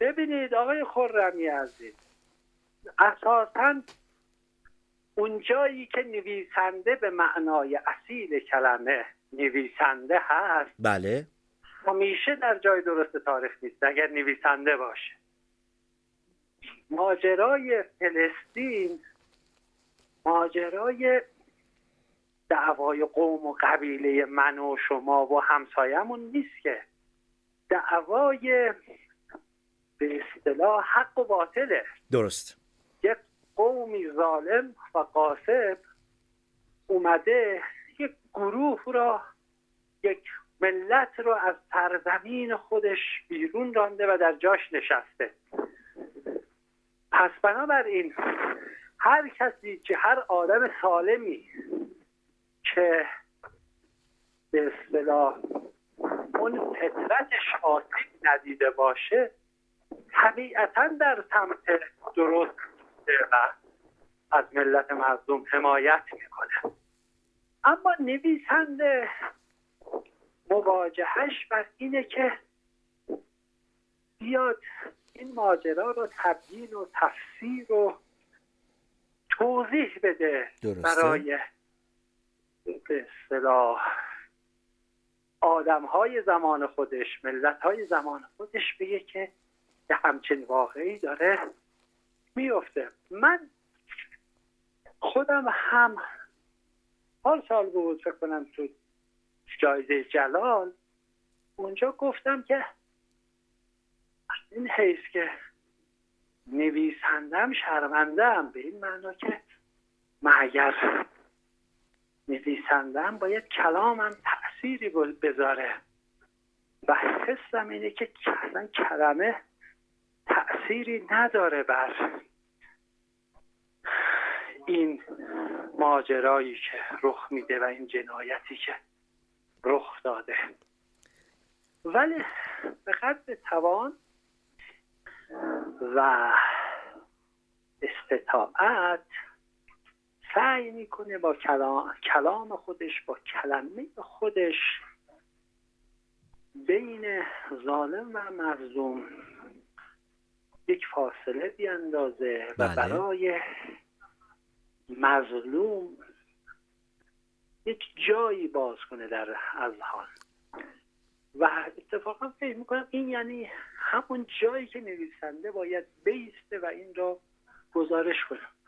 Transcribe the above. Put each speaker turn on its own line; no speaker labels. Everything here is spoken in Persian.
ببینید آقای خرمی عزیز، اساساً اون جایی که نویسنده به معنای اصیل کلمه نویسنده هست،
بله،
همیشه در جای درست تاریخ نیست اگر نویسنده باشه. ماجرای فلسطین ماجرای دعوای قوم و قبیله من و شما و همسایمون نیست، که دعوای به اصطلاح حق و باطله.
درست.
یک قومی ظالم و غاصب اومده یک گروه را، یک ملت رو از سرزمین خودش بیرون رانده و در جاش نشسته. پس بنابراین هر کسی که، هر آدم سالمی که به اصطلاح اون فطرتش آسیب ندیده باشه، طبیعتاً در سمت درست و از ملت مظلوم حمایت میکنه. اما نویسنده مواجهش بر اینه که بیاد این ماجرا رو تبیین و تفسیر و توضیح بده.
درسته.
برای به اصطلاح آدم‌های زمان خودش، ملت‌های زمان خودش، بگه که همچین واقعی داره میفته. من خودم هم سال بود فکر کنم تو جایزه جلال اونجا گفتم که این حیث که نویسندم شرمندم، به این معنا که مگر نویسندم باید کلامم تأثیری بذاره و حسم اینه که اصلا کلمه تأثیری نداره بر این ماجرایی که رخ میده و این جنایتی که رخ داده. ولی به قدر توان و استطاعت سعی میکنه با کلام خودش، با کلمه خودش بین ظالم و مظلوم یک فاصله بیاندازه و برای مظلوم یک جایی باز کنه در اذهان. و اتفاقا فکر میکنم این یعنی همون جایی که نویسنده باید بیسته و این را گزارش کنه.